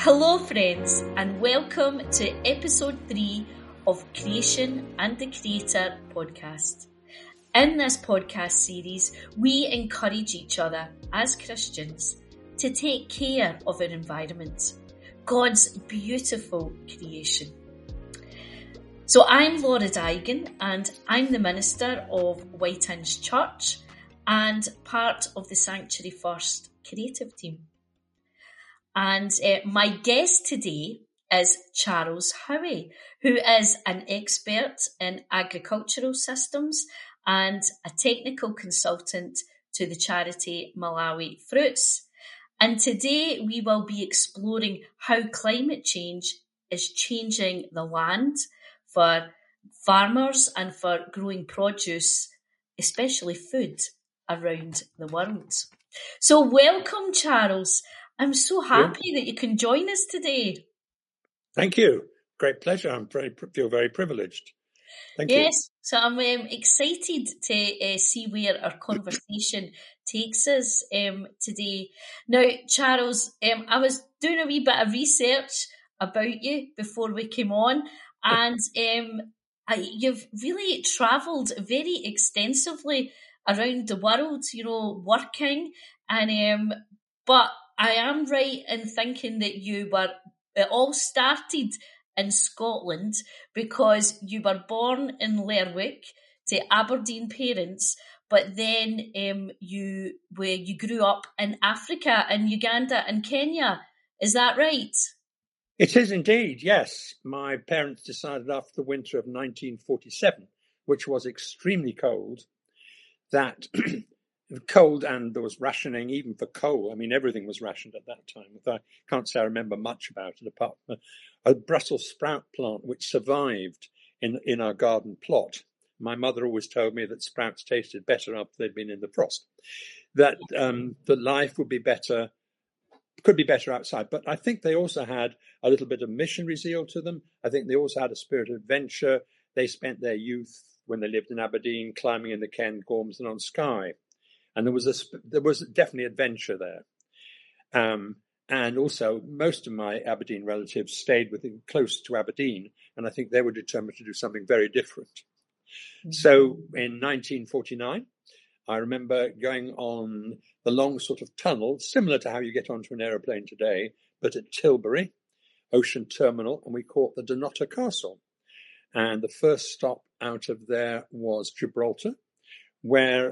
Hello friends, and welcome to episode 3 of Creation and the Creator podcast. In this podcast series, we encourage each other as Christians to take care of our environment, God's beautiful creation. So I'm Laura Dygan, and I'm the minister of White Inch Church and part of the Sanctuary First creative team. And my guest today is Charles Howie, who is an expert in agricultural systems and a technical consultant to the charity Malawi Fruits. And today we will be exploring how climate change is changing the land for farmers and for growing produce, especially food, around the world. So welcome, Charles. I'm so happy that you can join us today. Thank you. Great pleasure. Feel very privileged. Thank you. Yes, so I'm excited to see where our conversation takes us today. Now, Charles, I was doing a wee bit of research about you before we came on, and you've really travelled very extensively around the world, working, and but I am right in thinking that it all started in Scotland because you were born in Lerwick to Aberdeen parents, but then you grew up in Africa, in Uganda and Kenya. Is that right? It is indeed, yes. My parents decided after the winter of 1947, which was extremely cold, that cold, and there was rationing even for coal. I mean, everything was rationed at that time. I can't say I remember much about it apart from a Brussels sprout plant which survived in our garden plot. My mother always told me that sprouts tasted better after they'd been in the frost, that the life would be better, could be better outside. But I think they also had a little bit of missionary zeal to them. I think they also had a spirit of adventure. They spent their youth when they lived in Aberdeen climbing in the Cairn Gorms and on Skye. And there was definitely adventure there. And also, most of my Aberdeen relatives stayed close to Aberdeen, and I think they were determined to do something very different. Mm-hmm. So in 1949, I remember going on the long sort of tunnel, similar to how you get onto an aeroplane today, but at Tilbury Ocean Terminal, and we caught the Dunnottar Castle. And the first stop out of there was Gibraltar, where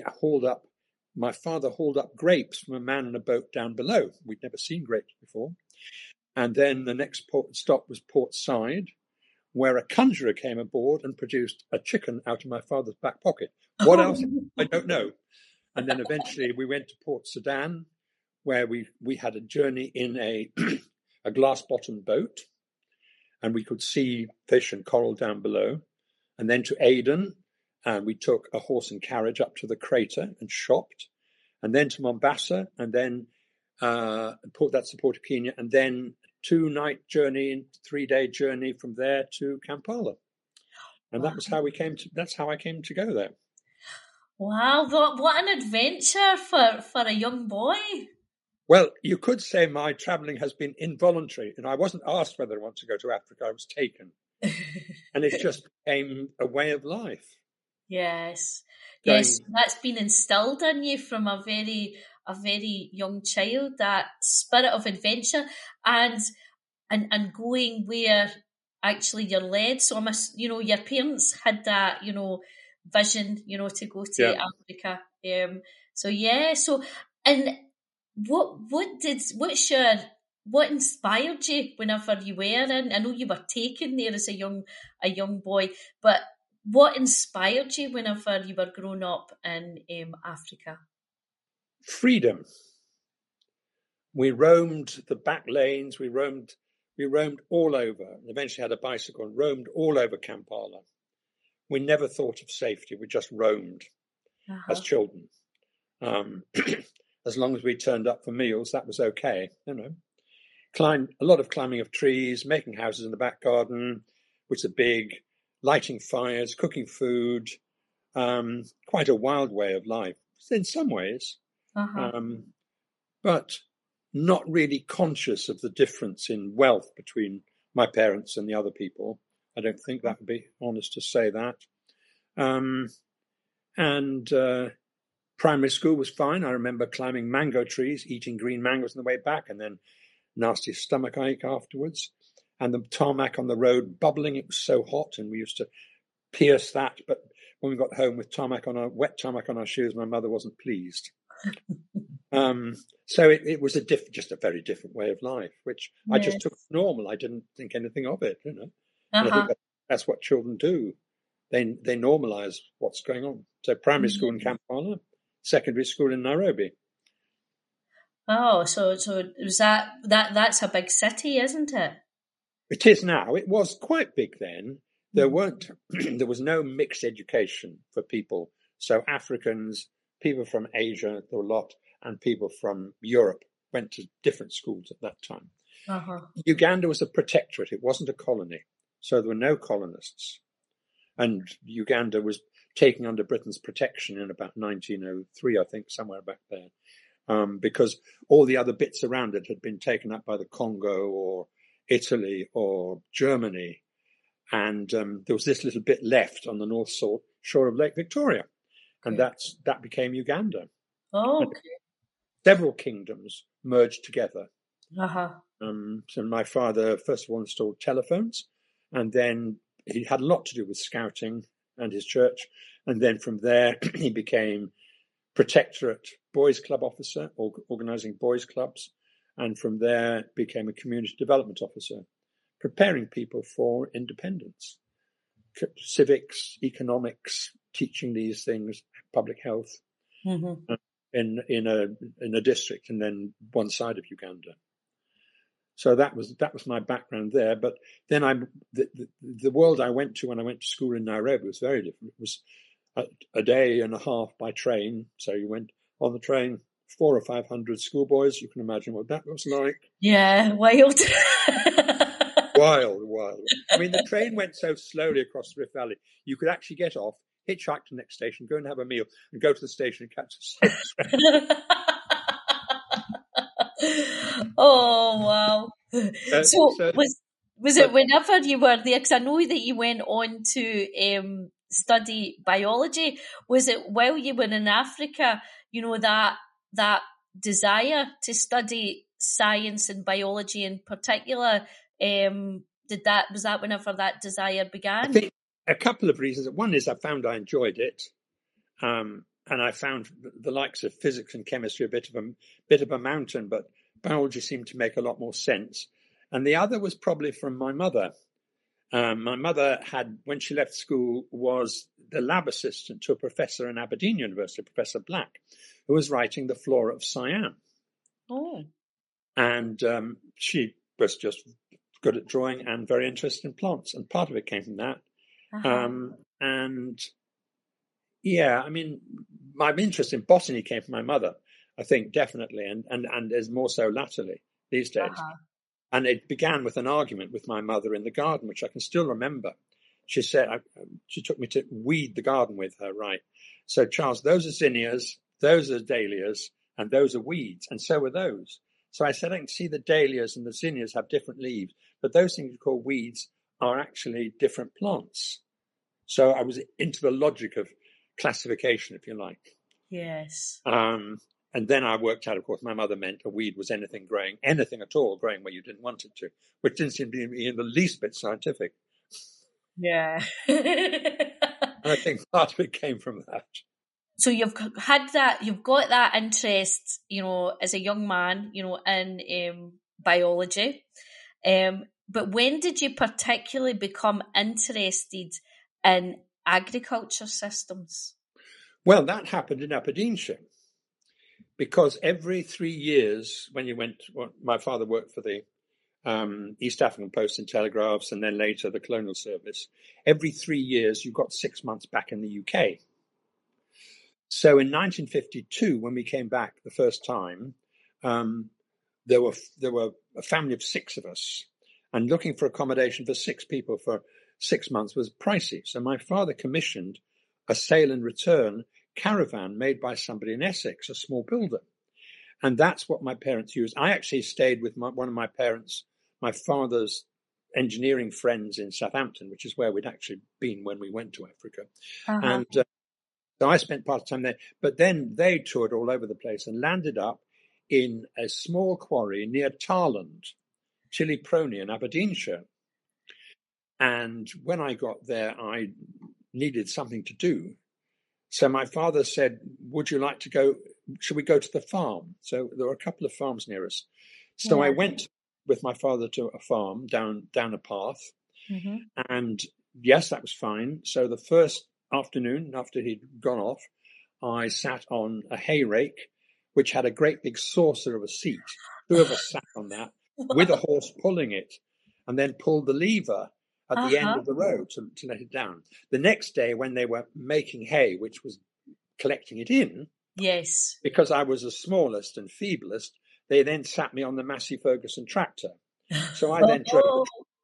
my father hauled up grapes from a man in a boat down below. We'd never seen grapes before. And then the next stop was Port Said, where a conjurer came aboard and produced a chicken out of my father's back pocket. What else? I don't know. And then eventually we went to Port Sudan, where we had a journey in a glass-bottomed boat, and we could see fish and coral down below. And then to Aden, and we took a horse and carriage up to the crater and shopped, and then to Mombasa, and then that's the port of Kenya, and then 2-night journey, 3-day journey from there to Kampala. And that was how that's how I came to go there. Wow, what an adventure for a young boy. Well, you could say my travelling has been involuntary, and I wasn't asked whether I want to go to Africa. I was taken. And it just became a way of life. Yes, that's been instilled in you from a very young child, that spirit of adventure and going where actually you're led. So your parents had that, vision, to go to Africa. So and what inspired you whenever you were in? I know you were taken there as a young boy, but what inspired you whenever you were growing up in Africa? Freedom. We roamed the back lanes. We roamed all over. And eventually had a bicycle and roamed all over Kampala. We never thought of safety. We just roamed as children. As long as we turned up for meals, that was okay. Climbed a lot of climbing of trees, making houses in the back garden, which are big. Lighting fires, cooking food, quite a wild way of life in some ways. But not really conscious of the difference in wealth between my parents and the other people. I don't think that would be honest to say that. Primary school was fine. I remember climbing mango trees, eating green mangoes on the way back, and then nasty stomach ache afterwards. And the tarmac on the road bubbling, it was so hot, and we used to pierce that. But when we got home with wet tarmac on our shoes, my mother wasn't pleased. So it was just a very different way of life, which I just took as normal. I didn't think anything of it, And I think that's what children do. They normalize what's going on. So primary school in Kampala, secondary school in Nairobi. Oh, so was that's a big city, isn't it? It is now. It was quite big then. There was no mixed education for people. So Africans, people from Asia, there were a lot, and people from Europe went to different schools at that time. Uganda was a protectorate. It wasn't a colony. So there were no colonists. And Uganda was taken under Britain's protection in about 1903, I think, somewhere back there, because all the other bits around it had been taken up by the Congo or Italy or Germany. And there was this little bit left on the north shore of Lake Victoria. And that became Uganda. Oh, okay. Several kingdoms merged together. So my father, first of all, installed telephones, and then he had a lot to do with scouting and his church. And then from there, he became protectorate boys club officer, organizing boys clubs. And from there, became a community development officer, preparing people for independence, civics, economics, teaching these things, public health, in a district, and then one side of Uganda. So that was my background there. But then the world I went to when I went to school in Nairobi was very different. It was a day and a half by train. So you went on the train, 400 or 500 schoolboys. You can imagine what that was like. Yeah, wild. Wild. I mean, the train went so slowly across the Rift Valley, you could actually get off, hitchhike to the next station, go and have a meal, and go to the station and catch the train. Oh, wow. So was it whenever you were there, because I know that you went on to study biology, was it while you were in Africa, that desire to study science and biology in particular, was that whenever that desire began? I think a couple of reasons. One is I found I enjoyed it. And I found the likes of physics and chemistry a bit of a mountain, but biology seemed to make a lot more sense. And the other was probably from my mother. My mother when she left school, was the lab assistant to a professor in Aberdeen University, Professor Black, who was writing the Flora of Siam. Oh. And she was just good at drawing and very interested in plants. And part of it came from that. Yeah, I mean, my interest in botany came from my mother, I think, definitely, and is more so latterly these days. And it began with an argument with my mother in the garden, which I can still remember. She said, she took me to weed the garden with her, right? So, Charles, those are zinnias, those are dahlias, and those are weeds, and so are those. So I said, I can see the dahlias and the zinnias have different leaves, but those things you call weeds are actually different plants. So I was into the logic of classification, if you like. Yes. And then I worked out, of course, my mother meant a weed was anything at all growing where you didn't want it to, which didn't seem to be in the least bit scientific. Yeah. And I think part of it came from that. So you've got that interest, as a young man, in biology. But when did you particularly become interested in agriculture systems? Well, that happened in Aberdeenshire, because every 3 years, my father worked for the East African Post and Telegraphs, and then later the Colonial Service. Every 3 years, you got 6 months back in the UK. So in 1952, when we came back the first time, there were a family of 6 of us, and looking for accommodation for 6 people for 6 months was pricey. So my father commissioned a sale and return caravan made by somebody in Essex, a small builder. And that's what my parents used. I actually stayed with one of my parents, my father's engineering friends in Southampton, which is where we'd actually been when we went to Africa. And so I spent part of the time there. But then they toured all over the place and landed up in a small quarry near Tarland, Chiliprony in Aberdeenshire. And when I got there, I needed something to do. So my father said, would you like to go, should we go to the farm? So there were a couple of farms near us. So I went with my father to a farm down a path. And yes, that was fine. So the first afternoon after he'd gone off, I sat on a hay rake, which had a great big saucer of a seat. Two of us sat on that with a horse pulling it, and then pulled the lever at the end of the road to let it down. The next day, when they were making hay, which was collecting it in, because I was the smallest and feeblest, they then sat me on the Massey Ferguson tractor. So I then drove.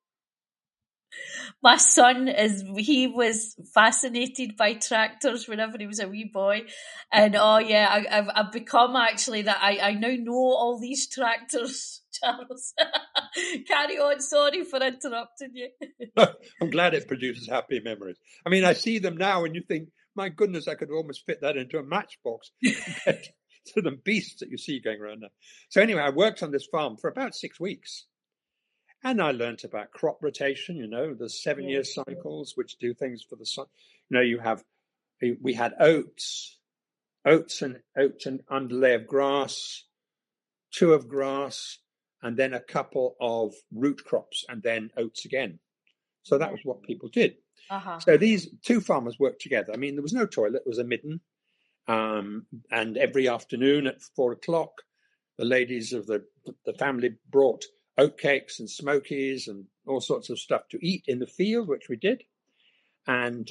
My son he was fascinated by tractors whenever he was a wee boy. And I've become actually that I now know all these tractors, Charles. Carry on, sorry for interrupting you. I'm glad it produces happy memories. I mean, I see them now and you think, my goodness, I could almost fit that into a matchbox compared to the beasts that you see going around now. So anyway, I worked on this farm for about 6 weeks. And I learnt about crop rotation, the 7-year cycles, which do things for the sun. We had oats and underlay of grass, 2 of grass, and then a couple of root crops, and then oats again. So that was what people did. So these 2 farmers worked together. I mean, there was no toilet, it was a midden. And every afternoon at 4:00, the ladies of the family brought oatcakes and smokies and all sorts of stuff to eat in the field, which we did. And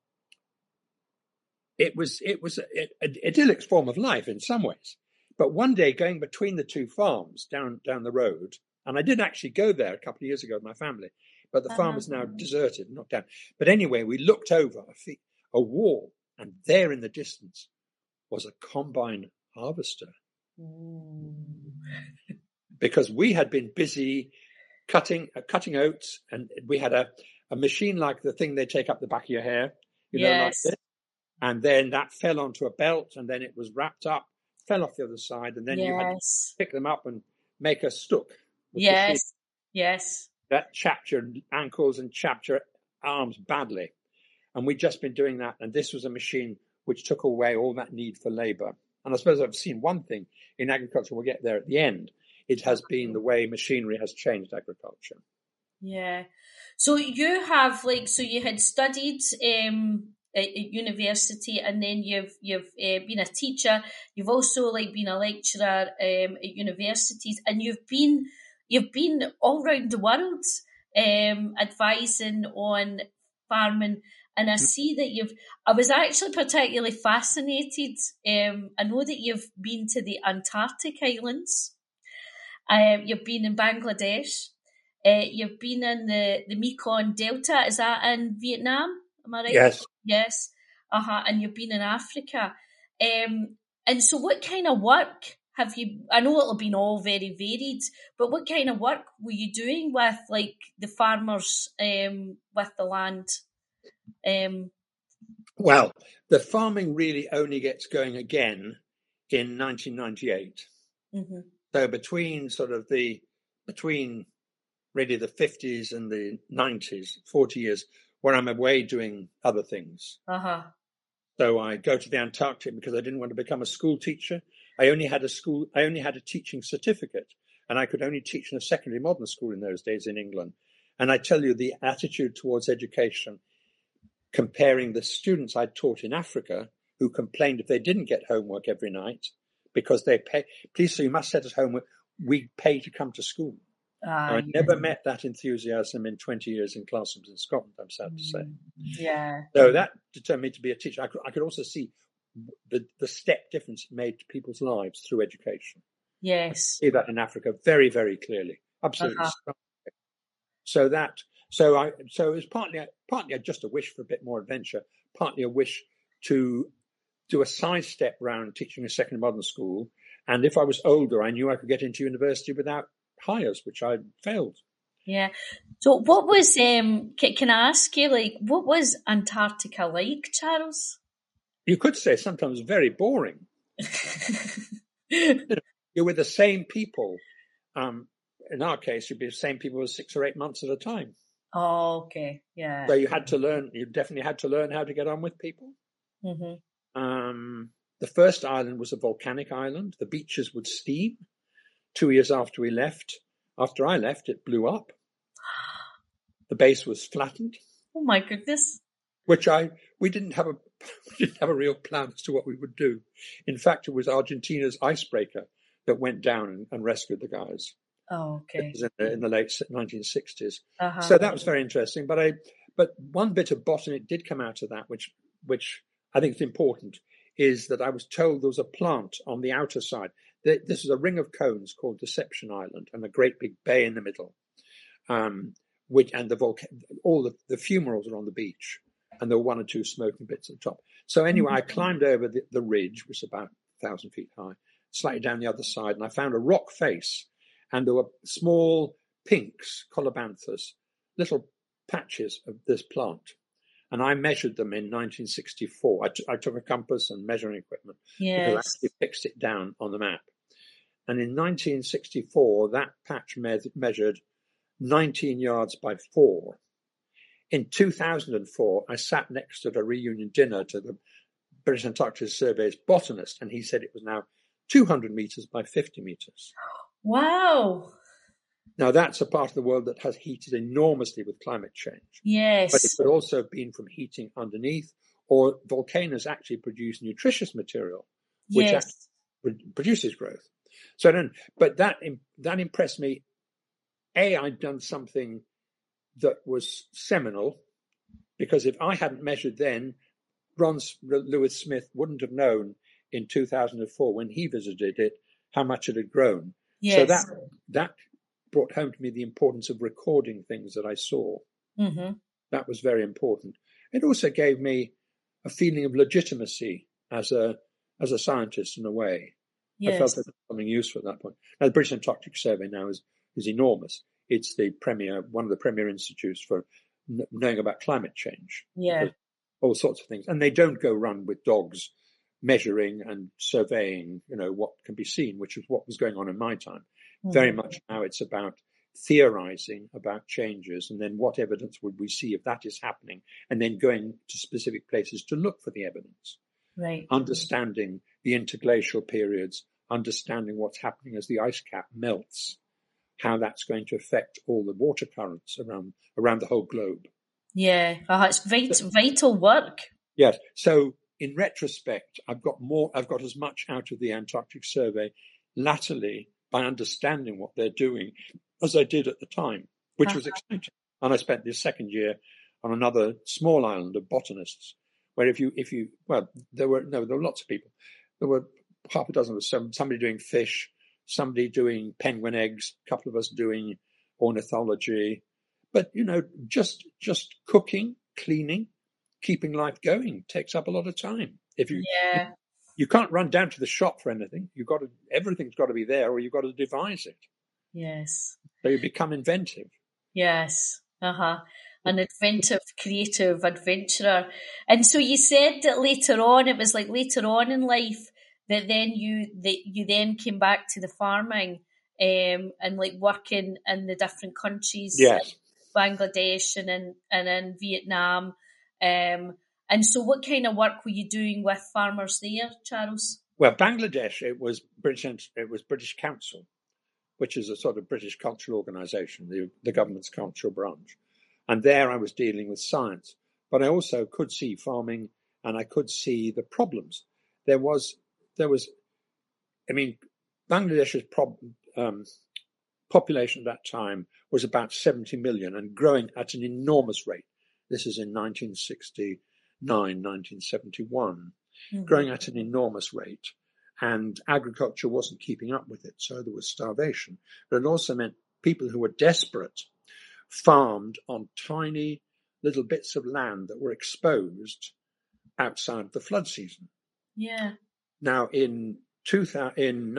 it was an idyllic form of life in some ways. But one day, going between the 2 farms down the road, and I did actually go there a couple of years ago with my family, but the farm is now deserted, knocked down. But anyway, we looked over a wall, and there in the distance was a combine harvester. Because we had been busy cutting oats, and we had a machine like the thing they take up the back of your hair, like this. And then that fell onto a belt, and then it was wrapped up, fell off the other side, and then you had to pick them up and make a stook. Yes. That chapped your ankles and chapped your arms badly. And we'd just been doing that, and this was a machine which took away all that need for labour. And I suppose I've seen one thing in agriculture, we'll get there at the end. It has been the way machinery has changed agriculture. Yeah. So you have you had studied at university, and then you've been a teacher. You've also been a lecturer at universities, and you've been all around the world advising on farming. And I see that I was actually particularly fascinated. I know that you've been to the Antarctic Islands. You've been in Bangladesh. You've been in the Mekong Delta. Is that in Vietnam? Am I right? Yes. And you've been in Africa. And so what kind of work have you, I know it'll been all very varied, but what kind of work were you doing with the farmers with the land? Well, the farming really only gets going again in 1998. So between really the 50s and the 90s, 40 years, where I'm away doing other things. So I go to the Antarctic because I didn't want to become a school teacher. I only had a teaching certificate, and I could only teach in a secondary modern school in those days in England. And I tell you, the attitude towards education, comparing the students I taught in Africa, who complained if they didn't get homework every night, because they pay, please, so you must set us homework, we pay to come to school. I never met that enthusiasm in 20 years in classrooms in Scotland, I'm sad to say. Yeah. So that determined me to be a teacher. I could also see the step difference it made to people's lives through education. Yes. I see that in Africa very, very clearly. Absolutely. So it was partly just a wish for a bit more adventure, partly a wish to do a sidestep round teaching a secondary modern school, And if I was older, I knew I could get into university without hires, which I failed. Yeah. So what was, can I ask you, like, what was Antarctica like, Charles? You could say sometimes very boring. You're with the same people. In our case, you'd be the same people for 6 or 8 months at a time. Oh, okay. Yeah. So you definitely had to learn how to get on with people. Mm-hmm. The first island was a volcanic island. The beaches would steam. 2 years after I left, it blew up. The base was flattened. Oh my goodness. Which we didn't have a real plan as to what we would do. In fact, it was Argentina's icebreaker that went down and rescued the guys. Oh, okay. It was in the late 1960s. Uh-huh. So that was very interesting. But one bit of botany did come out of that, which I think is important, is that I was told there was a plant on the outer side. This is a ring of cones called Deception Island, and a great big bay in the middle. All the fumaroles are on the beach, and there were 1 or 2 smoking bits at the top. So anyway, I climbed over the ridge, which is about 1,000 feet high, slightly down the other side, and I found a rock face, and there were small pinks, colobanthus, little patches of this plant. And I measured them in 1964. I took a compass and measuring equipment. Yes. Because I actually fixed it down on the map. And in 1964, that patch measured 19 yards by 4. In 2004, I sat next at a reunion dinner to the British Antarctic Survey's botanist, and he said it was now 200 meters by 50 meters. Wow. Now, that's a part of the world that has heated enormously with climate change. Yes. But it could also have been from heating underneath, or volcanoes actually produce nutritious material, which produces growth. So but that impressed me. I'd done something that was seminal, because if I hadn't measured then, Ron Lewis Smith wouldn't have known in 2004 when he visited it how much it had grown. Yes. So that brought home to me the importance of recording things that I saw. Mm-hmm. That was very important. It also gave me a feeling of legitimacy as a scientist in a way. Yes. I felt there was something useful at that point. Now, the British Antarctic Survey now is enormous. It's one of the premier institutes for knowing about climate change. Yeah. All sorts of things. And they don't go run with dogs measuring and surveying, what can be seen, which is what was going on in my time. Mm-hmm. Very much now it's about theorizing about changes, and then what evidence would we see if that is happening, and then going to specific places to look for the evidence. Right. Understanding the interglacial periods, understanding what's happening as the ice cap melts, how that's going to affect all the water currents around the whole globe. Yeah, it's vital work. Yes. So in retrospect, I've got as much out of the Antarctic Survey latterly by understanding what they're doing as I did at the time, which was exciting. And I spent this second year on another small island of botanists, where there were lots of people. There were half a dozen of us, somebody doing fish, somebody doing penguin eggs, a couple of us doing ornithology. But, just cooking, cleaning, keeping life going takes up a lot of time. You can't run down to the shop for anything. Everything's got to be there, or you've got to devise it. Yes. So you become inventive. Yes. An inventive, creative adventurer. And so you said that later on in life that then you then came back to the farming and like working in the different countries. Yes. Bangladesh and in Vietnam. And so what kind of work were you doing with farmers there, Charles? Well, Bangladesh, it was British Council, which is a sort of British cultural organisation, the government's cultural branch. And there I was dealing with science. But I also could see farming, and I could see the problems. Bangladesh's population at that time was about 70 million and growing at an enormous rate. This is in 1969, 1971, growing at an enormous rate. And agriculture wasn't keeping up with it, so there was starvation. But it also meant people who were desperate farmed on tiny little bits of land that were exposed outside the flood season. Yeah. Now, in in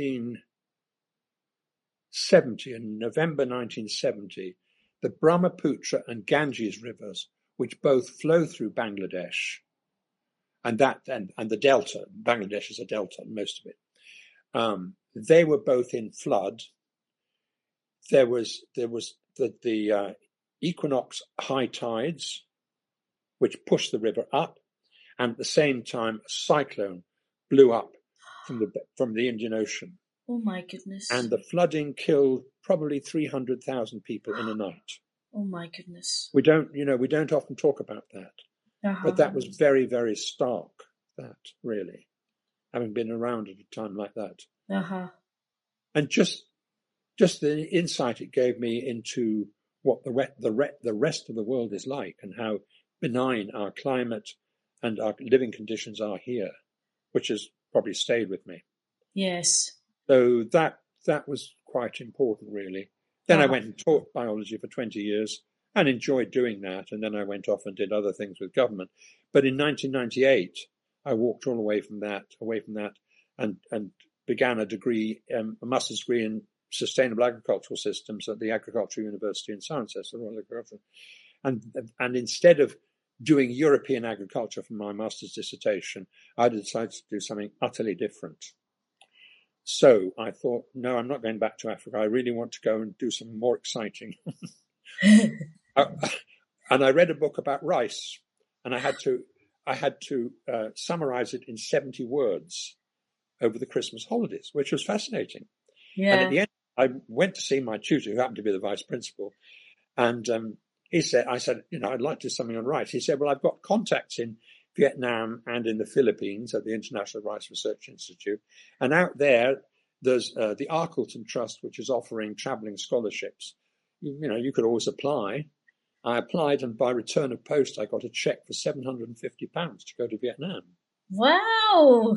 1970, in November 1970, the Brahmaputra and Ganges rivers, which both flow through Bangladesh, and the delta, Bangladesh is a delta, most of it, they were both in flood. There was the equinox high tides, which pushed the river up, and at the same time, a cyclone blew up from the Indian Ocean. Oh my goodness! And the flooding killed probably 300,000 people in a night. Oh my goodness! We don't often talk about that, but that was very, very stark. That really, having been around at a time like that, and just the insight it gave me into what the rest of the world is like, and how benign our climate and our living conditions are here, which has probably stayed with me. Yes. So that was quite important, really. Then I went and taught biology for 20 years and enjoyed doing that. And then I went off and did other things with government. But in 1998, I walked all away from that, and began a master's degree in sustainable agricultural systems at the Agricultural University in Cirencester, Royal Agriculture. And instead of doing European agriculture for my master's dissertation, I decided to do something utterly different. So I thought, no, I'm not going back to Africa. I really want to go and do something more exciting. And I read a book about rice, and I had to summarize it in 70 words over the Christmas holidays, which was fascinating. Yeah. And at the end, I went to see my tutor, who happened to be the vice principal, and I said, I'd like to do something on rice. He said, well, I've got contacts in Vietnam and in the Philippines at the International Rice Research Institute. And out there's the Arkelton Trust, which is offering traveling scholarships. You could always apply. I applied, and by return of post, I got a check for £750 to go to Vietnam. Wow.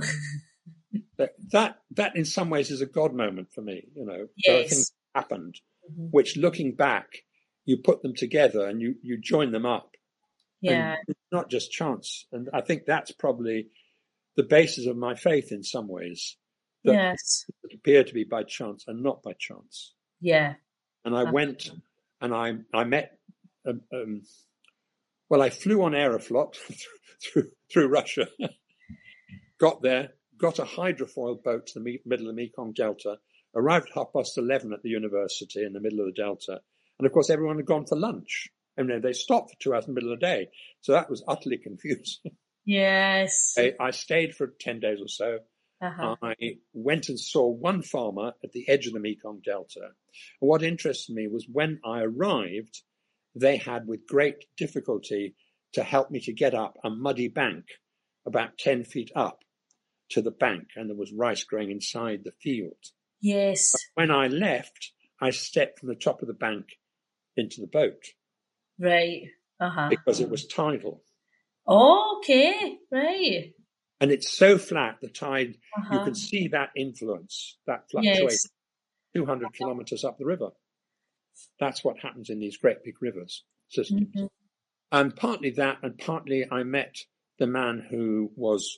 That in some ways is a God moment for me. Yes. There are things that happened, which looking back, you put them together and you join them up. Yeah. And it's not just chance. And I think that's probably the basis of my faith in some ways. Yes. It appeared to be by chance and not by chance. Yeah. And I went and I met, I flew on Aeroflot through Russia, got there, got a hydrofoil boat to the middle of the Mekong Delta, arrived at 11:30 at the university in the middle of the Delta. And of course, everyone had gone for lunch. And they stopped for 2 hours in the middle of the day. So that was utterly confusing. Yes. I stayed for 10 days or so. I went and saw one farmer at the edge of the Mekong Delta. And what interested me was when I arrived, they had with great difficulty to help me to get up a muddy bank about 10 feet up to the bank. And there was rice growing inside the field. Yes. But when I left, I stepped from the top of the bank into the boat. Right. Because it was tidal. Oh, okay. Right. And it's so flat, the tide, you can see that influence, that fluctuation, 200 kilometers up the river. That's what happens in these great big rivers systems. Mm-hmm. And partly that, and partly I met the man who was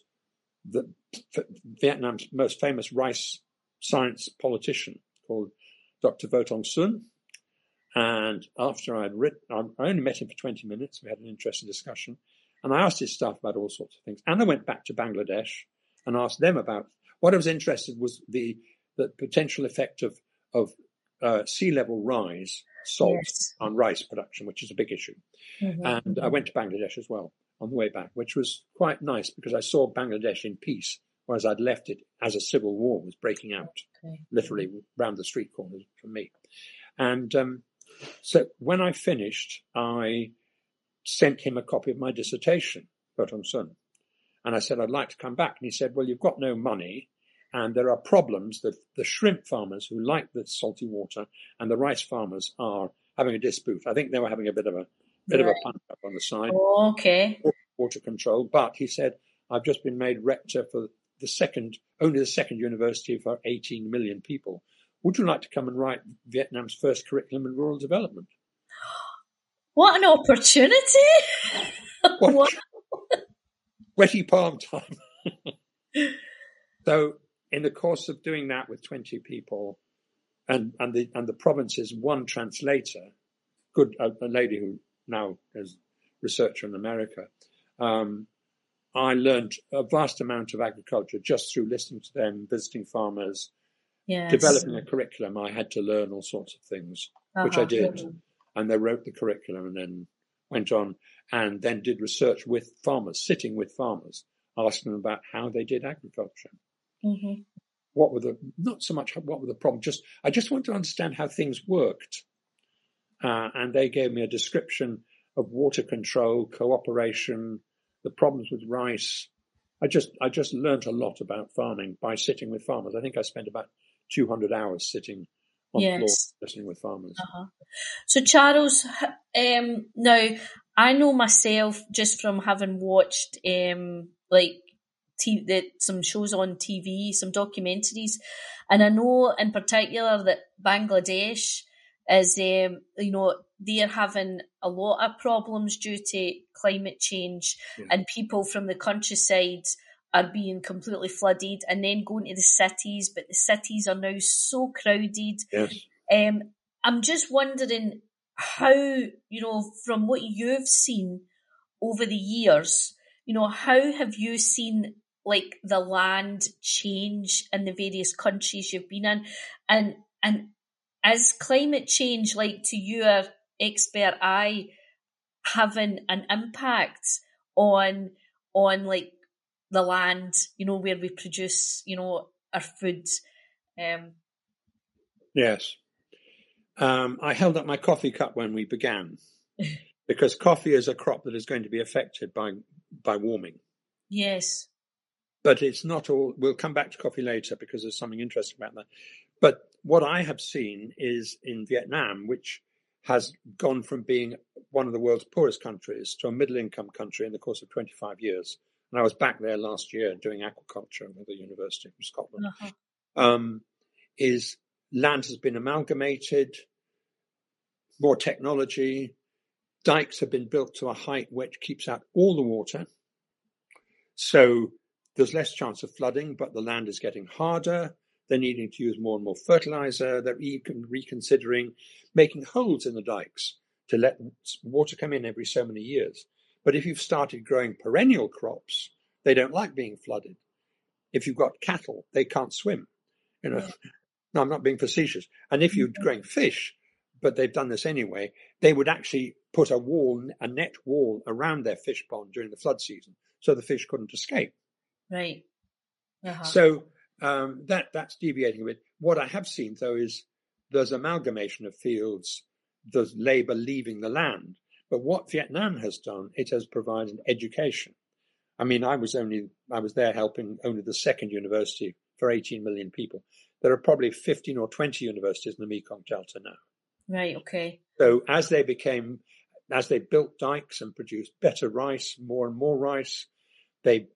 Vietnam's most famous rice science politician, called Dr. Vo Tong Sun. And after I'd written, I only met him for 20 minutes. We had an interesting discussion. And I asked his staff about all sorts of things. And I went back to Bangladesh and asked them about what I was interested was the potential effect of sea level rise, salt on rice production, which is a big issue. Mm-hmm. And I went to Bangladesh as well on the way back, which was quite nice because I saw Bangladesh in peace, whereas I'd left it as a civil war was breaking out, literally round the street corners from me. And so when I finished, I sent him a copy of my dissertation, Vo Tong Sun. And I said, I'd like to come back. And he said, well, you've got no money. And there are problems that the shrimp farmers who like the salty water and the rice farmers are having a dispute. I think they were having a bit of a punch up on the side. Oh, okay. Water control. But he said, I've just been made rector for only the second university for 18 million people. Would you like to come and write Vietnam's first curriculum in rural development? What an opportunity! Wetty palm time. So in the course of doing that with 20 people and the province's one translator, a lady who now is researcher in America, I learned a vast amount of agriculture just through listening to them, visiting farmers, developing a curriculum. I had to learn all sorts of things, which I did. And they wrote the curriculum and then went on and then did research with farmers, sitting with farmers, asking them about how they did agriculture. Mm-hmm. What were the problems? I just want to understand how things worked. And they gave me a description of water control, cooperation, the problems with rice. I just learned a lot about farming by sitting with farmers. I think I spent about 200 hours sitting on floor listening with farmers. So Charles, now I know myself just from having watched some shows on TV, some documentaries, and I know in particular that Bangladesh is, they're having a lot of problems due to climate change, and people from the countryside are being completely flooded and then going to the cities, but the cities are now so crowded. Yes. I'm just wondering how, from what you've seen over the years, how have you seen like the land change in the various countries you've been in, and is climate change, like to your expert eye, having an impact on like the land, where we produce, our food? Yes. I held up my coffee cup when we began because coffee is a crop that is going to be affected by warming. Yes. But it's not all. We'll come back to coffee later because there's something interesting about that. But what I have seen is in Vietnam, which has gone from being one of the world's poorest countries to a middle-income country in the course of 25 years. And I was back there last year doing aquaculture with the University of Scotland. Is land has been amalgamated, more technology, dikes have been built to a height which keeps out all the water. So there's less chance of flooding, but the land is getting harder. They're needing to use more and more fertilizer. They're reconsidering making holes in the dikes to let water come in every so many years. But if you've started growing perennial crops, they don't like being flooded. If you've got cattle, they can't swim. No, I'm not being facetious. And if you're growing fish, but they've done this anyway, they would actually put a net wall around their fish pond during the flood season so the fish couldn't escape. Right. So that's deviating a bit. What I have seen, though, is there's amalgamation of fields, there's labour leaving the land. But what Vietnam has done, it has provided education. I mean, I was there helping only the second university for 18 million people. There are probably 15 or 20 universities in the Mekong Delta now. Right, okay. So as they built dikes and produced better rice, more and more rice, they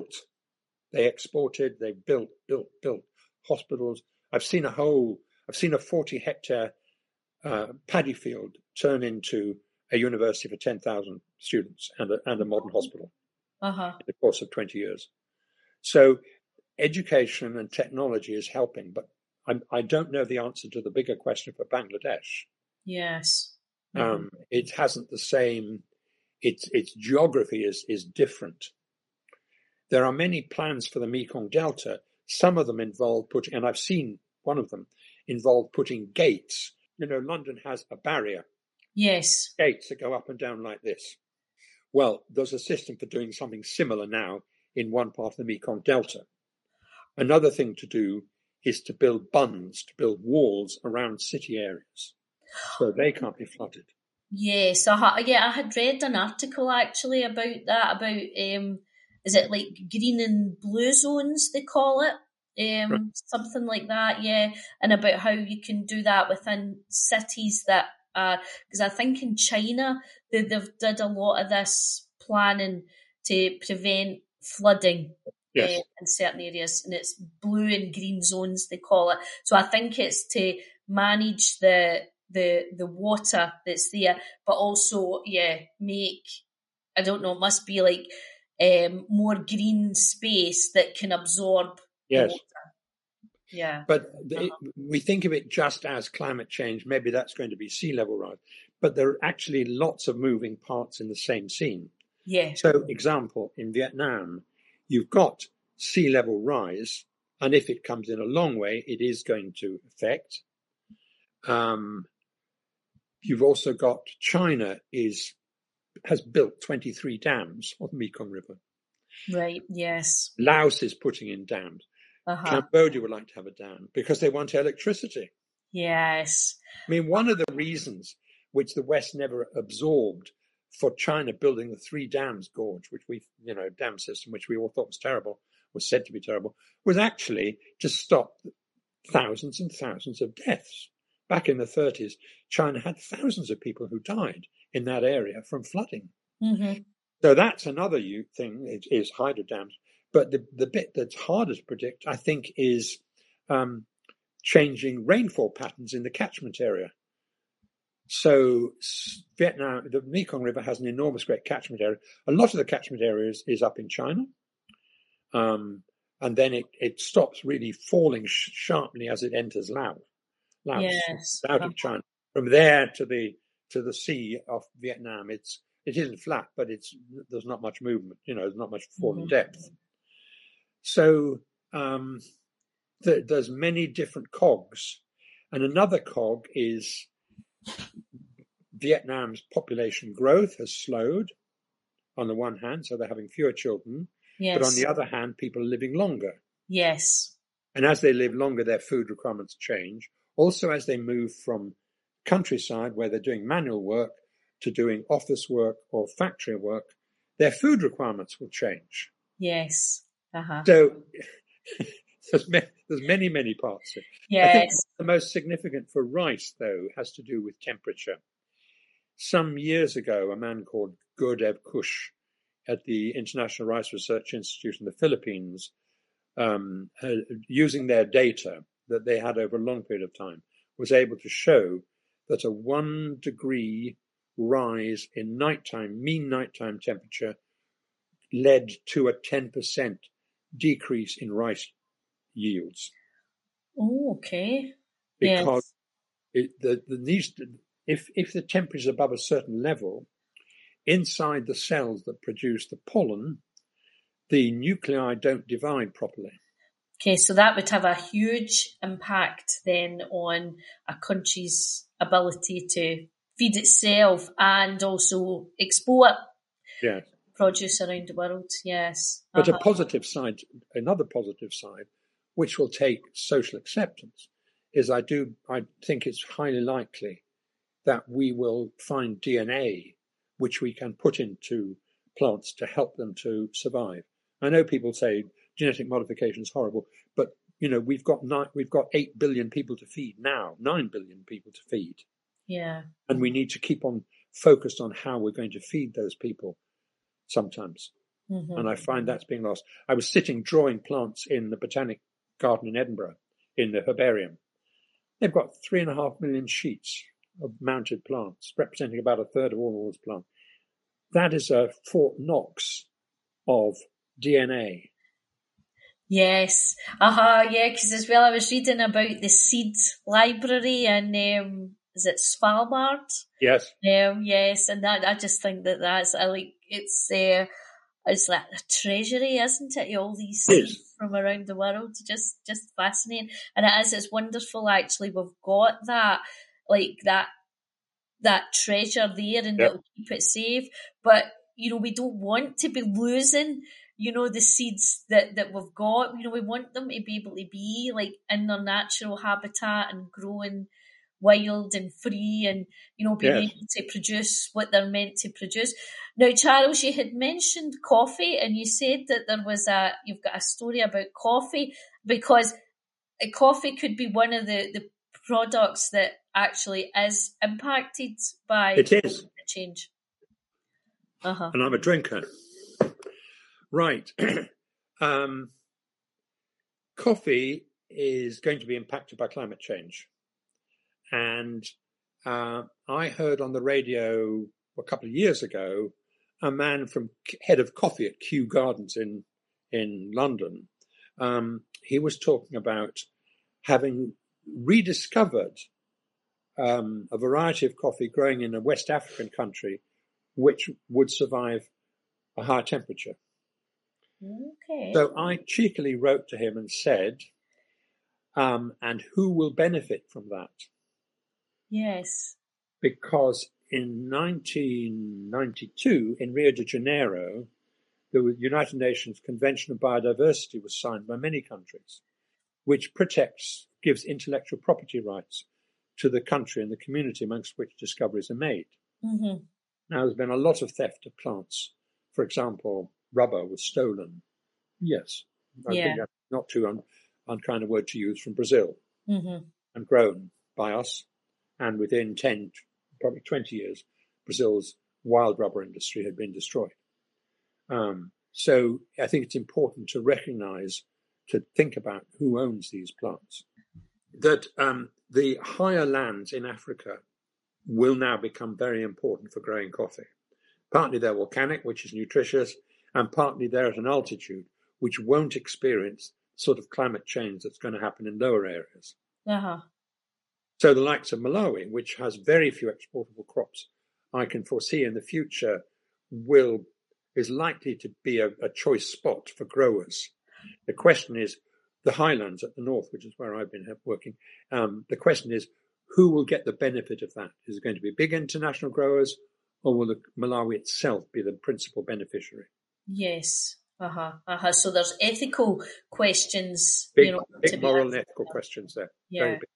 exported, they built hospitals. I've seen a 40-hectare paddy field turn into a university for 10,000 students and a modern hospital in the course of 20 years. So education and technology is helping, but I don't know the answer to the bigger question for Bangladesh. Yes. It hasn't the same, its geography is different. There are many plans for the Mekong Delta. Some of them involve and I've seen one of them, involve putting gates. London has a barrier. Yes. Gates that go up and down like this. Well, there's a system for doing something similar now in one part of the Mekong Delta. Another thing to do is to build bunds, to build walls around city areas so they can't be flooded. Yes, I had read an article actually about that, about is it like green and blue zones they call it? Right. Something like that, yeah. And about how you can do that within cities that because I think in China they've did a lot of this planning to prevent flooding. Yes. In certain areas, and it's blue and green zones they call it. So I think it's to manage the water that's there, but also make, I don't know, it must be like more green space that can absorb the water. Yeah. But we think of it just as climate change. Maybe that's going to be sea level rise. But there are actually lots of moving parts in the same scene. Yeah. So, example, in Vietnam, you've got sea level rise, and if it comes in a long way, it is going to affect. You've also got China has built 23 dams on the Mekong River. Right. Yes. Laos is putting in dams. Cambodia would like to have a dam because they want electricity. Yes. I mean, one of the reasons which the West never absorbed for China building the 3 dams gorge, which dam system, which we all thought was terrible, was said to be terrible, was actually to stop thousands and thousands of deaths. Back in the 30s, China had thousands of people who died in that area from flooding. Mm-hmm. So that's another thing, is hydro dams. But the bit that's harder to predict, I think, is changing rainfall patterns in the catchment area. So Vietnam, the Mekong River has an enormous great catchment area. A lot of the catchment area is up in China. And then it stops really falling sharply as it enters Laos, out of China. From there to the sea of Vietnam, it isn't flat, but there's not much movement. There's not much fall in depth. So there's many different cogs, and another cog is Vietnam's population growth has slowed. On the one hand, so they're having fewer children, but on the other hand, people are living longer. Yes. And as they live longer, their food requirements change. Also, as they move from countryside, where they're doing manual work, to doing office work or factory work, their food requirements will change. Yes. So there's many, many parts. Yes. I think the most significant for rice, though, has to do with temperature. Some years ago, a man called Gurdev Kush at the International Rice Research Institute in the Philippines, using their data that they had over a long period of time, was able to show that a 1 degree rise in mean nighttime temperature led to a 10% decrease in rice yields. Oh, okay. Because if the temperature is above a certain level, inside the cells that produce the pollen, the nuclei don't divide properly. Okay, so that would have a huge impact then on a country's ability to feed itself and also export produce around the world. Yes. But another positive side, which will take social acceptance, is I think it's highly likely that we will find DNA which we can put into plants to help them to survive. I know people say genetic modification is horrible, but we've got 8 billion people to feed now, 9 billion people to feed. Yeah. And we need to keep on focused on how we're going to feed those people sometimes. Mm-hmm. And I find that's being lost. I was sitting drawing plants in the Botanic Garden in Edinburgh, in the herbarium. They've got 3.5 million sheets of mounted plants, representing about a third of all the world's plants. That is a Fort Knox of DNA. Yes. Yeah, because as well I was reading about the seed library and is it Svalbard? Yes. Yes, and that I just think that's it's like a treasury, isn't it? All these seeds from around the world, just fascinating. And it's wonderful actually. We've got that treasure there, and it'll keep it safe. But we don't want to be losing the seeds that we've got. We want them to be able to be like in their natural habitat and growing wild and free and, being able to produce what they're meant to produce. Now, Charles, you had mentioned coffee and you said that you've got a story about coffee, because coffee could be one of the products that actually is impacted by climate change. And I'm a drinker. Right. Coffee is going to be impacted by climate change. And I heard on the radio a couple of years ago, a man head of coffee at Kew Gardens in London. He was talking about having rediscovered a variety of coffee growing in a West African country, which would survive a higher temperature. Okay. So I cheekily wrote to him and said, and who will benefit from that? Yes. Because in 1992, in Rio de Janeiro, the United Nations Convention on Biodiversity was signed by many countries, which gives intellectual property rights to the country and the community amongst which discoveries are made. Mm-hmm. Now, there's been a lot of theft of plants. For example, rubber was stolen. Yes, I think that's not too unkind a word to use, from Brazil, and grown by us. And within 10, probably 20 years, Brazil's wild rubber industry had been destroyed. So I think it's important to think about who owns these plants. That the higher lands in Africa will now become very important for growing coffee. Partly they're volcanic, which is nutritious, and partly they're at an altitude which won't experience the sort of climate change that's going to happen in lower areas. Uh-huh. So the likes of Malawi, which has very few exportable crops, I can foresee in the future is likely to be a choice spot for growers. The question is, the highlands at the north, which is where I've been working, the question is, who will get the benefit of that? Is it going to be big international growers, or will Malawi itself be the principal beneficiary? Yes. So there's ethical questions. Big moral and ethical questions there. Yeah. Very big.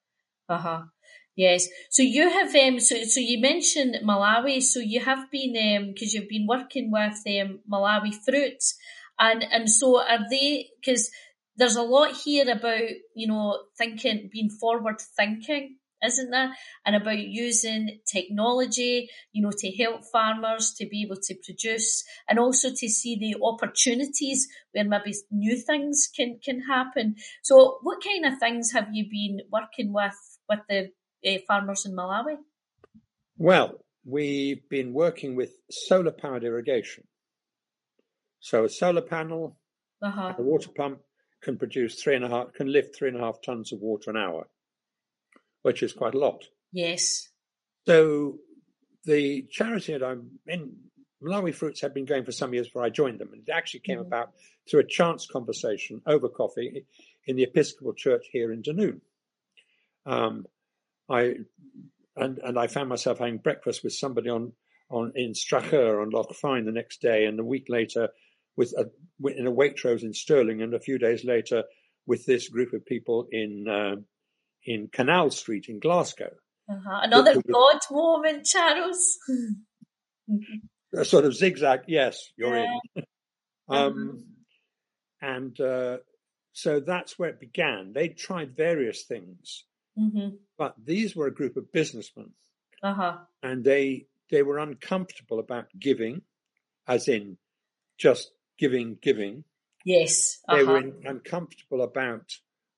Yes. So you have so you mentioned Malawi. So you have been because you've been working with Malawi fruits, and so are they? Because there's a lot here about being forward thinking, isn't there? And about using technology, to help farmers to be able to produce, and also to see the opportunities where maybe new things can happen. So what kind of things have you been working with the farmers in Malawi? Well, we've been working with solar-powered irrigation. So a solar panel and a water pump can lift 3.5 tons of water an hour, which is quite a lot. Yes. So the charity that I'm in, Malawi Fruits, had been going for some years before I joined them, and it actually came about through a chance conversation over coffee in the Episcopal Church here in Dunoon. I found myself having breakfast with somebody in Stracher on Loch Fyne the next day, and a week later in a Waitrose in Stirling, and a few days later with this group of people in Canal Street in Glasgow. Another God moment, Charles. A sort of zigzag. Yes, you're in. And so that's where it began. They tried various things, but these were a group of businessmen, and they were uncomfortable about giving, as in just giving. Yes. They were uncomfortable about.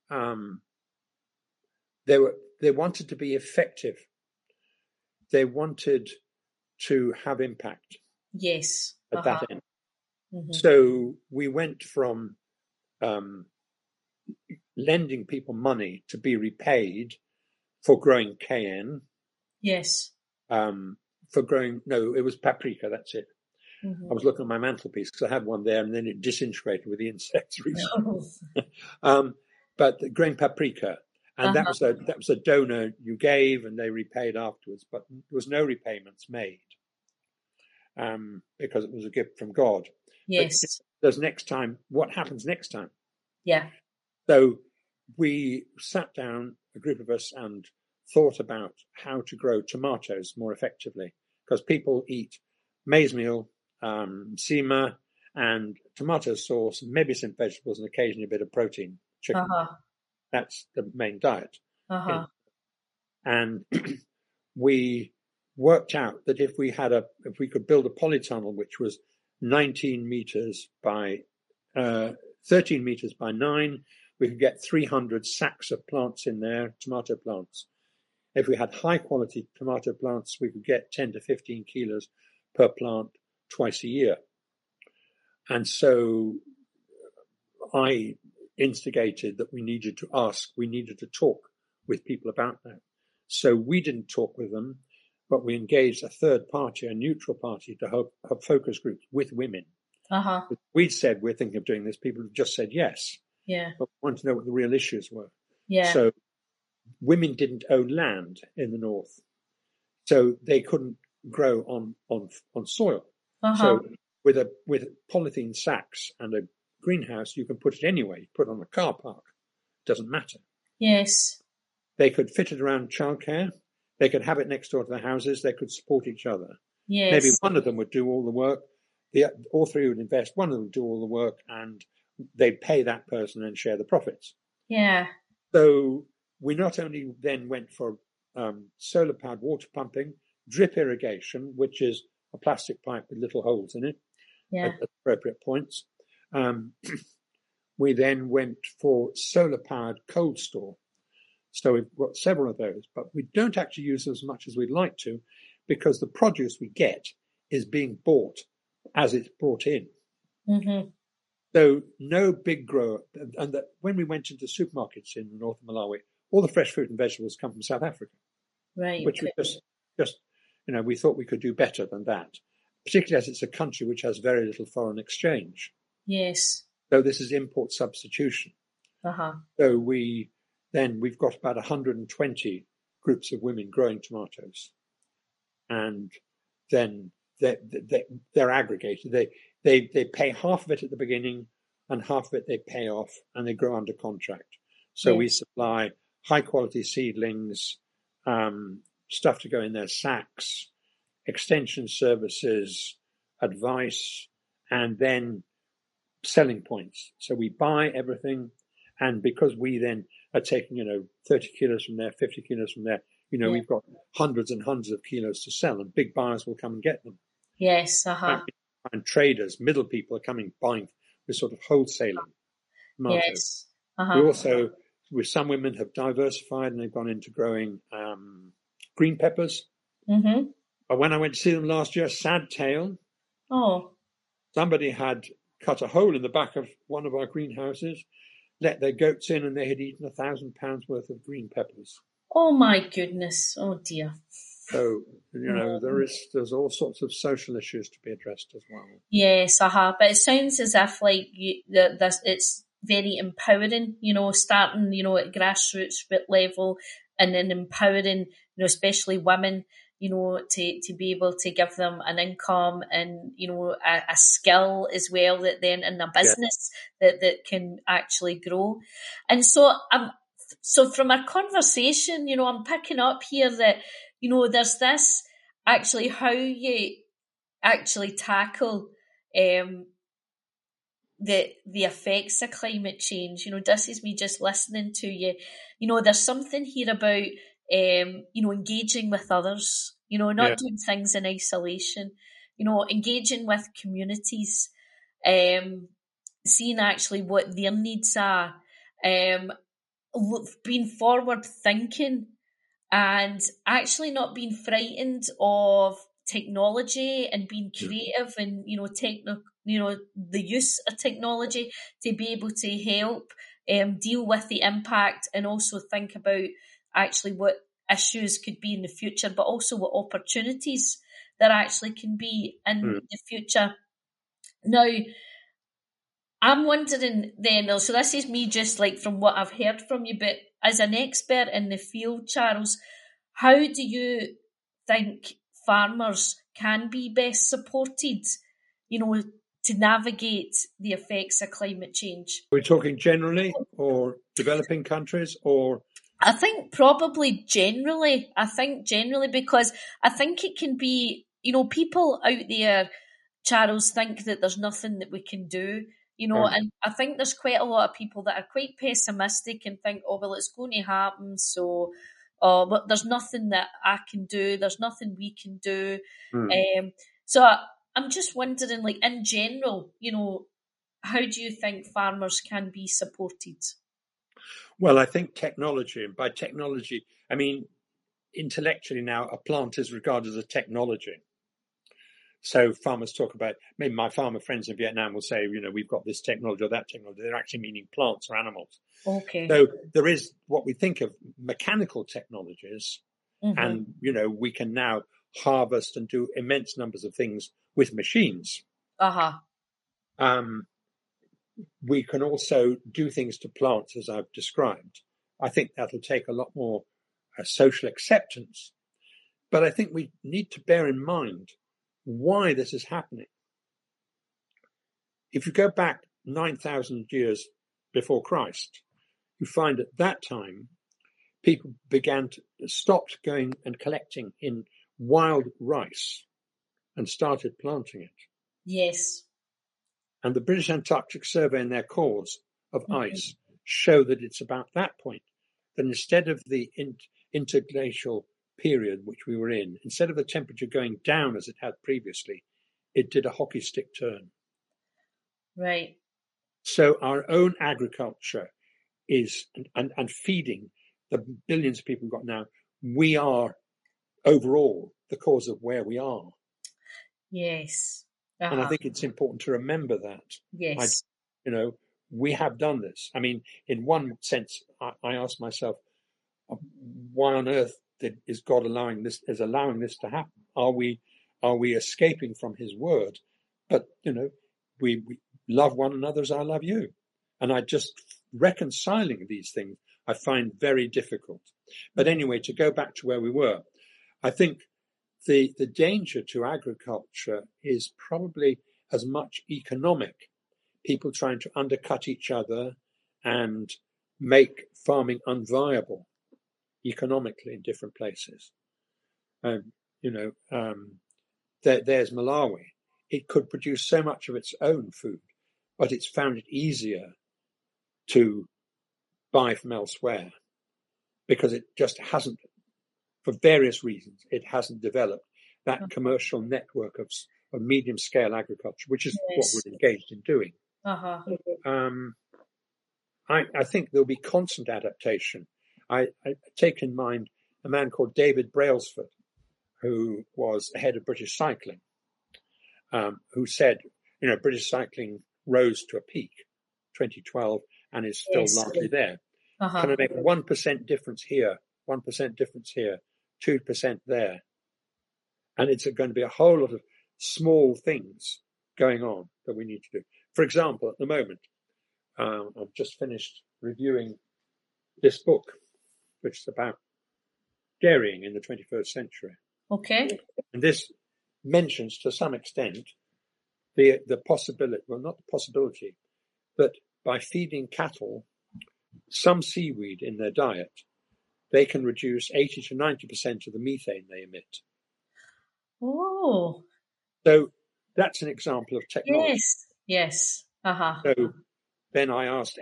They wanted to be effective. They wanted to have impact. Yes. At that end. So we went from lending people money to be repaid for growing cayenne. Yes. It was paprika, that's it. I was looking at my mantelpiece because I had one there, and then it disintegrated with the insects recently. But growing paprika, and that was a donor you gave, and they repaid afterwards. But there was no repayments made because it was a gift from God. Yes. There's next time. What happens next time? Yeah. So we sat down, a group of us, and thought about how to grow tomatoes more effectively, because people eat maize meal, sema, and tomato sauce, maybe some vegetables, and occasionally a bit of protein, chicken. That's the main diet. And we worked out that if we could build a polytunnel which was 19 meters by 13 meters by 9, we could get 300 sacks of plants in there, tomato plants. If we had high quality tomato plants, we could get 10 to 15 kilos per plant twice a year. And so I instigated that we needed to talk with people about that. So we didn't talk with them, but we engaged a third party, a neutral party, to have focus groups with women. Uh-huh. We'd said we're thinking of doing this. People have just said yes. Yeah. But we want to know what the real issues were. Yeah. So women didn't own land in the north, so they couldn't grow on soil. Uh-huh. So with polythene sacks and a greenhouse, you can put it anywhere. You put it on a car park. Doesn't matter. Yes. They could fit it around childcare. They could have it next door to the houses. They could support each other. Yes. Maybe one of them would do all the work. All three would invest. One of them would do all the work, and they'd pay that person and share the profits. Yeah. So we not only then went for solar-powered water pumping, drip irrigation, which is a plastic pipe with little holes in it at appropriate points. We then went for solar-powered cold store. So we've got several of those, but we don't actually use as much as we'd like to, because the produce we get is being bought as it's brought in. Mm-hmm. So no big grower, and when we went into supermarkets in the north of Malawi, all the fresh fruit and vegetables come from South Africa, right? Which we just we thought we could do better than that, particularly as it's a country which has very little foreign exchange. Yes. So this is import substitution. Uh-huh. So we've got about 120 groups of women growing tomatoes, and then they're aggregated. They pay half of it at the beginning, and half of it they pay off, and they grow under contract. So we supply high quality seedlings, stuff to go in their sacks, extension services, advice, and then selling points. So we buy everything, and because we then are taking 30 kilos from there, 50 kilos from there, we've got hundreds and hundreds of kilos to sell, and big buyers will come and get them. Yes. Uh-huh. And traders, middle people are coming buying. We're sort of wholesaling tomatoes. Yes. Uh-huh. We also, with some women, have diversified and they've gone into growing green peppers. Mm-hmm. But when I went to see them last year, sad tale. Oh. Somebody had cut a hole in the back of one of our greenhouses, let their goats in, and they had eaten 1,000 pounds worth of green peppers. Oh my goodness! Oh dear. So there's all sorts of social issues to be addressed as well. Yes, but it sounds as if it's very empowering. Starting at grassroots level, and then empowering especially women. To be able to give them an income and a skill as well, that then in a business that can actually grow. And so from our conversation, I'm picking up here that there's this actually how you actually tackle the effects of climate change. This is me just listening to you. There's something here about engaging with others, not doing things in isolation, engaging with communities, seeing actually what their needs are, being forward thinking, and actually not being frightened of technology, and being creative and the use of technology to be able to help deal with the impact, and also think about actually what issues could be in the future, but also what opportunities there actually can be in the future. Now, I'm wondering then, so this is me just like from what I've heard from you, but as an expert in the field, Charles, how do you think farmers can be best supported, to navigate the effects of climate change? Are we talking generally, or developing countries, or? I think probably generally. Because I think it can be, people out there, Charles, think that there's nothing that we can do, and I think there's quite a lot of people that are quite pessimistic and think, oh, well, it's going to happen, so, but there's nothing that I can do, there's nothing we can do. So I'm just wondering, like, in general, how do you think farmers can be supported? Well, I think technology, and by technology, I mean, intellectually now, a plant is regarded as a technology. So farmers talk about, maybe my farmer friends in Vietnam will say, we've got this technology or that technology. They're actually meaning plants or animals. Okay. So there is what we think of mechanical technologies, Mm-hmm. and, we can now harvest and do immense numbers of things with machines. We can also do things to plants, as I've described. I think that'll take a lot more social acceptance. But I think we need to bear in mind why this is happening. If you go back 9,000 years before Christ, you find at that time, people stopped going and collecting in wild rice and started planting it. Yes. And the British Antarctic Survey and their cores of ice show that it's about that point, that instead of the interglacial period which we were in, instead of the temperature going down as it had previously, it did a hockey stick turn. Right. So our own agriculture is, and feeding the billions of people we've got now, we are overall the cause of where we are. Yes. And I think it's important to remember that. Yes. We have done this. I mean, in one sense, I ask myself, why on earth is God allowing this to happen? Are we escaping from his word? But, we love one another as I love you. And I just reconciling these things, I find very difficult. But anyway, to go back to where we were, I think the danger to agriculture is probably as much economic, people trying to undercut each other and make farming unviable economically in different places. There's Malawi. It could produce so much of its own food, but it's found it easier to buy from elsewhere because it just hasn't, for various reasons, it hasn't developed that commercial network of medium-scale agriculture, which is what we're engaged in doing. I think there'll be constant adaptation. I take in mind a man called David Brailsford, who was the head of British Cycling, who said, British cycling rose to a peak, 2012, and is still largely there. Can I make 1% difference here, 1% difference here, 2% there? And it's going to be a whole lot of small things going on that we need to do. For example, at the moment, I've just finished reviewing this book, which is about dairying in the 21st century. Okay. And this mentions to some extent the possibility, well, not the possibility, but by feeding cattle some seaweed in their diet, they can reduce 80 to 90% of the methane they emit. Oh. So that's an example of technology. Yes. So then I asked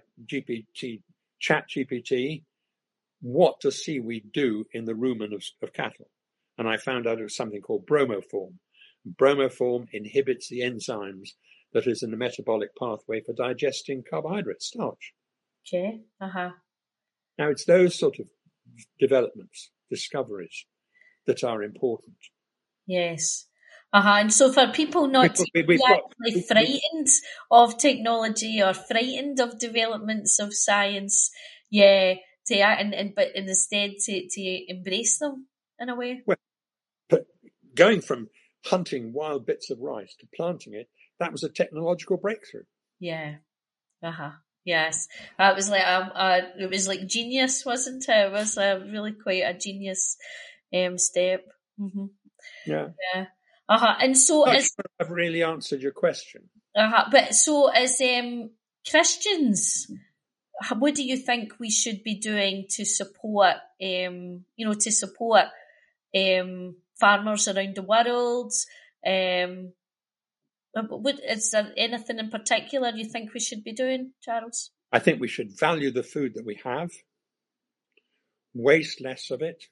ChatGPT, what does seaweed do in the rumen of cattle? And I found out it was something called bromoform. Bromoform inhibits the enzymes that is in the metabolic pathway for digesting carbohydrate, starch. Okay. Now, it's those sort of developments, discoveries, that are important. Yes. And so for people not to be actually frightened of technology or frightened of developments of science, but instead to embrace them in a way. Well, but going from hunting wild bits of rice to planting it, that was a technological breakthrough. Yeah. Yes. It was like genius, wasn't it? It was really quite a genius step. Mm-hmm. Yeah. And so I've really answered your question. But so as Christians, what do you think we should be doing to support farmers around the world? Is there anything in particular you think we should be doing, Charles? I think we should value the food that we have, waste less of it,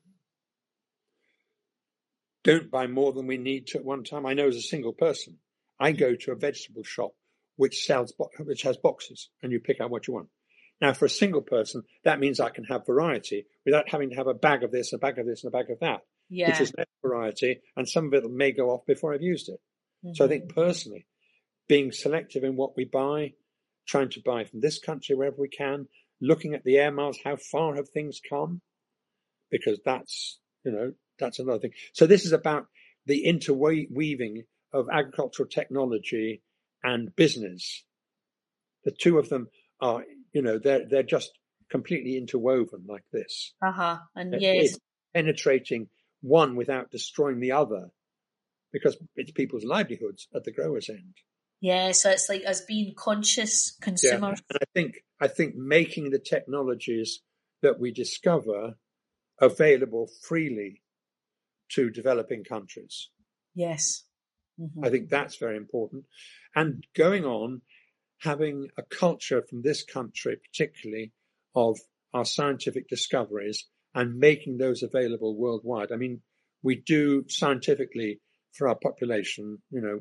don't buy more than we need to at one time. I know as a single person, I go to a vegetable shop which has boxes, and you pick out what you want. Now, for a single person, that means I can have variety without having to have a bag of this, a bag of this, and a bag of that. Yeah. which is less variety, and some of it may go off before I've used it. Mm-hmm. So I think personally, being selective in what we buy, trying to buy from this country wherever we can, looking at the air miles, how far have things come? Because that's another thing. So this is about the interweaving of agricultural technology and business. The two of them are, they're just completely interwoven like this. And yes, it's penetrating one without destroying the other, because it's people's livelihoods at the grower's end. Yeah, so it's like us being conscious consumers. Yeah. And I think making the technologies that we discover available freely to developing countries. Yes. Mm-hmm. I think that's very important. And going on, having a culture from this country, particularly, of our scientific discoveries and making those available worldwide. I mean, we do scientifically for our population,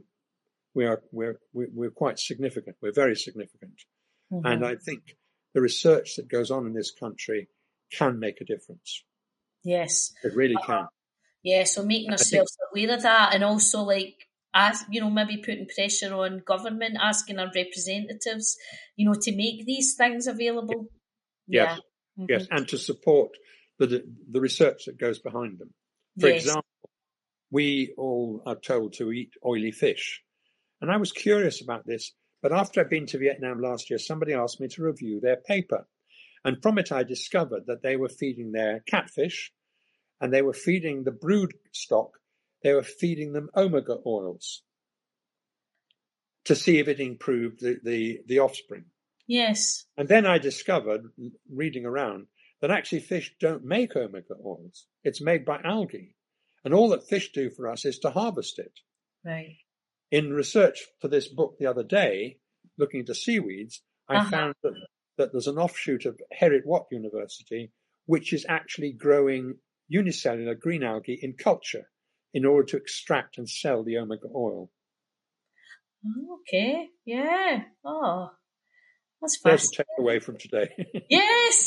we're quite significant. We're very significant. Mm-hmm. And I think the research that goes on in this country can make a difference. Yes. It really can. Yeah, so making ourselves aware of that, and also maybe putting pressure on government, asking our representatives, to make these things available. Yes. Yeah. Mm-hmm. Yes, and to support the research that goes behind them. For example, we all are told to eat oily fish. And I was curious about this, but after I'd been to Vietnam last year, somebody asked me to review their paper. And from it, I discovered that they were feeding their catfish, and they were feeding the brood stock, they were feeding them omega oils to see if it improved the offspring. Yes. And then I discovered, reading around, that actually fish don't make omega oils. It's made by algae. And all that fish do for us is to harvest it. Right. In research for this book the other day, looking into seaweeds, I found that there's an offshoot of Heriot-Watt University, which is actually growing unicellular green algae in culture in order to extract and sell the omega oil. Okay, yeah. Oh, that's fascinating. There's a takeaway from today. Yes.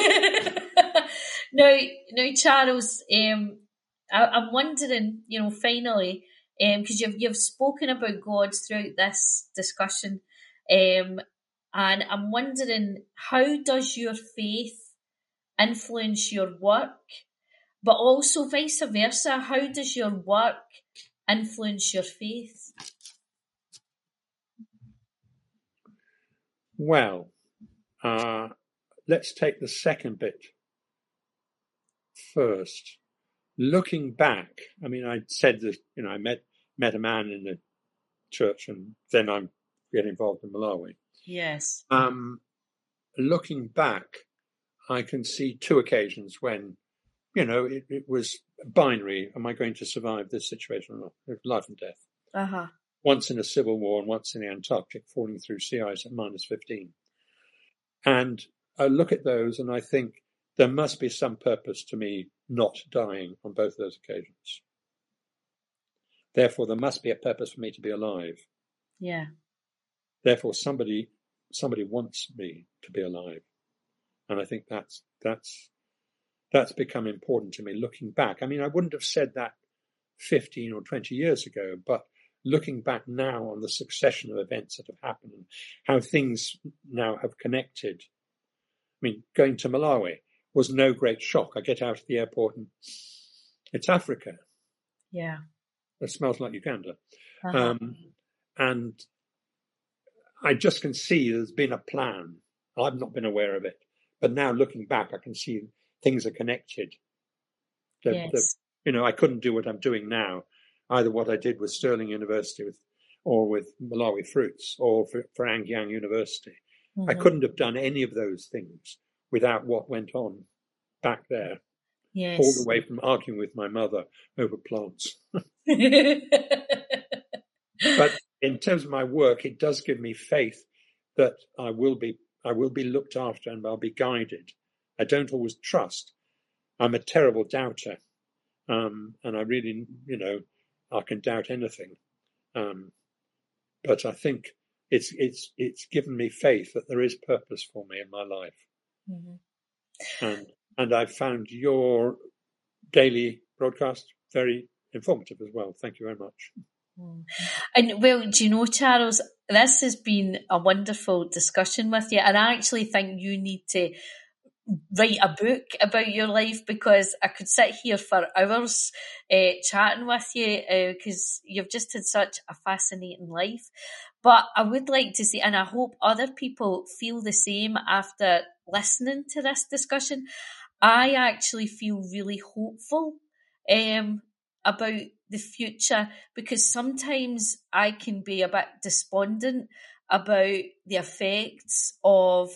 Now, Charles, I'm wondering, finally, because you've spoken about God throughout this discussion, and I'm wondering, how does your faith influence your work, but also vice versa? How does your work influence your faith? Well, let's take the second bit first. Looking back, I mean, I said that, I met a man in the church, and then I'm getting involved in Malawi. Yes. Looking back, I can see two occasions when, it was binary. Am I going to survive this situation or not? Life and death. Once in a civil war and once in the Antarctic, falling through sea ice at -15. And I look at those and I think there must be some purpose to me not dying on both of those occasions. Therefore, there must be a purpose for me to be alive. Yeah. Therefore, somebody wants me to be alive. And I think that's become important to me looking back. I mean, I wouldn't have said that 15 or 20 years ago, but looking back now on the succession of events that have happened and how things now have connected. I mean, going to Malawi was no great shock. I get out of the airport and it's Africa. Yeah. It smells like Uganda. And I just can see there's been a plan. I've not been aware of it. But now looking back, I can see things are connected. Yes. I couldn't do what I'm doing now, either what I did with Stirling University or with Malawi Fruits or for Angyang University. Mm-hmm. I couldn't have done any of those things without what went on back there. Yes. All the way from arguing with my mother over plants. But in terms of my work, it does give me faith that I will be looked after and I'll be guided. I don't always trust. I'm a terrible doubter. And I really, I can doubt anything. But I think it's given me faith that there is purpose for me in my life. Mm-hmm. And I've found your daily broadcast. Very informative as well. Thank you very much. And well, do you know, Charles, this has been a wonderful discussion with you, and I actually think you need to write a book about your life, because I could sit here for hours chatting with you, because you've just had such a fascinating life. But I would like to say, and I hope other people feel the same after listening to this discussion, I actually feel really hopeful about the future, because sometimes I can be a bit despondent about the effects of,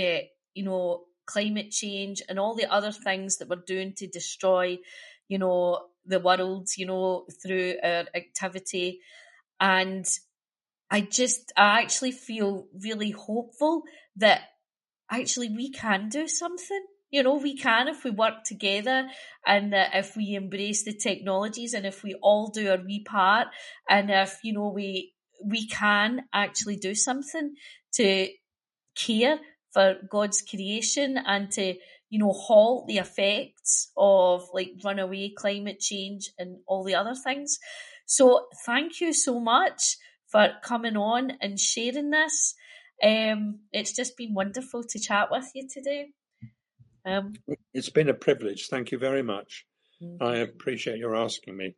climate change and all the other things that we're doing to destroy, the world, through our activity. And I actually feel really hopeful that actually we can do something. We can if we work together, and if we embrace the technologies, and if we all do our wee part, and if, we can actually do something to care for God's creation and to, halt the effects of like runaway climate change and all the other things. So thank you so much for coming on and sharing this. It's just been wonderful to chat with you today. It's been a privilege. Thank you very much. I appreciate your asking me.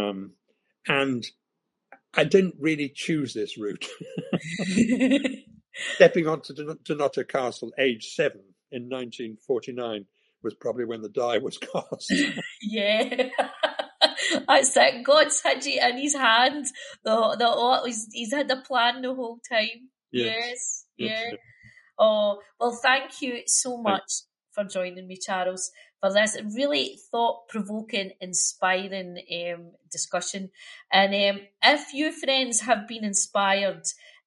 And I didn't really choose this route. Stepping onto Dunnottar Castle, age 7 in 1949, was probably when the die was cast. Yeah. That's it. God's had it in his hand. He's had a plan the whole time. Yes. Yeah. Oh, well, thank you so much for joining me, Charles, for this really thought-provoking, inspiring discussion. And if you friends have been inspired,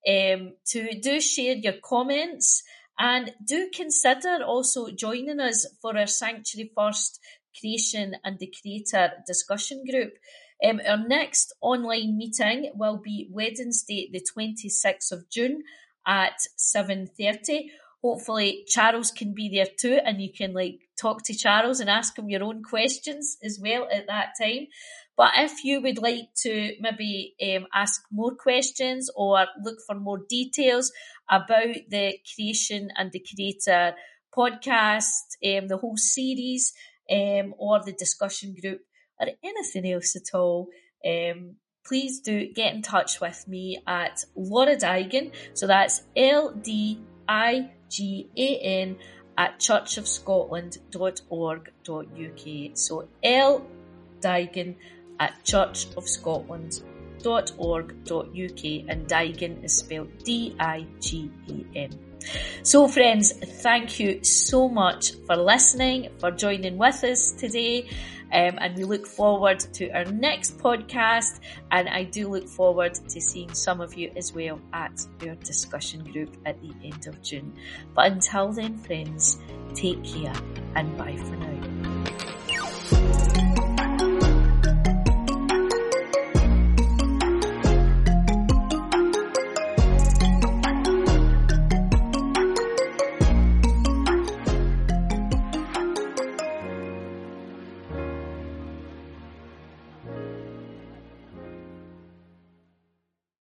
to do share your comments, and do consider also joining us for our Sanctuary First Creation and the Creator discussion group. Our next online meeting will be Wednesday, the 26th of June at 7:30. Hopefully Charles can be there too, and you can talk to Charles and ask him your own questions as well at that time. But if you would like to maybe ask more questions or look for more details about the Creation and the Creator podcast, the whole series, or the discussion group, or anything else at all, please do get in touch with me at Laura Digan. So that's LDIGAN at churchofscotland.org.uk. So Digan at churchofscotland.org.uk, and Digan is spelled DIGAN. So friends, thank you so much for listening, for joining with us today, and we look forward to our next podcast, and I do look forward to seeing some of you as well at our discussion group at the end of June. But until then, friends, take care and bye for now.